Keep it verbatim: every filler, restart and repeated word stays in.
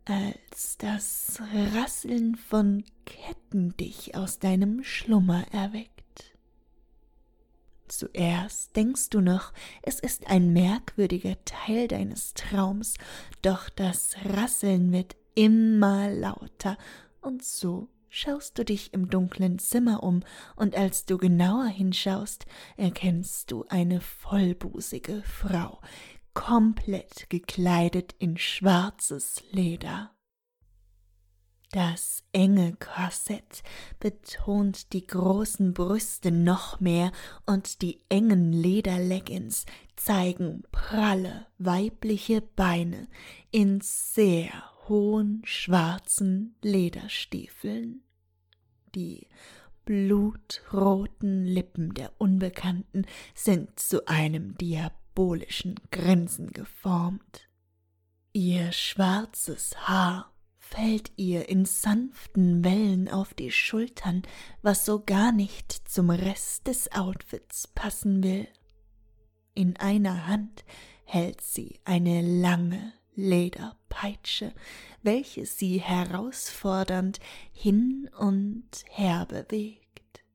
als das Rasseln von Ketten dich aus deinem Schlummer erweckt. Zuerst denkst du noch, es ist ein merkwürdiger Teil deines Traums, doch das Rasseln wird immer lauter, und so schaust du dich im dunklen Zimmer um, und als du genauer hinschaust, erkennst du eine vollbusige Frau, komplett gekleidet in schwarzes Leder. Das enge Korsett betont die großen Brüste noch mehr, und die engen Lederleggings zeigen pralle weibliche Beine in sehr hohen schwarzen Lederstiefeln. Die blutroten Lippen der Unbekannten sind zu einem diabolischen Grinsen geformt. Ihr schwarzes Haar fällt ihr in sanften Wellen auf die Schultern, was so gar nicht zum Rest des Outfits passen will. In einer Hand hält sie eine lange Lederpeitsche, welche sie herausfordernd hin und her bewegt.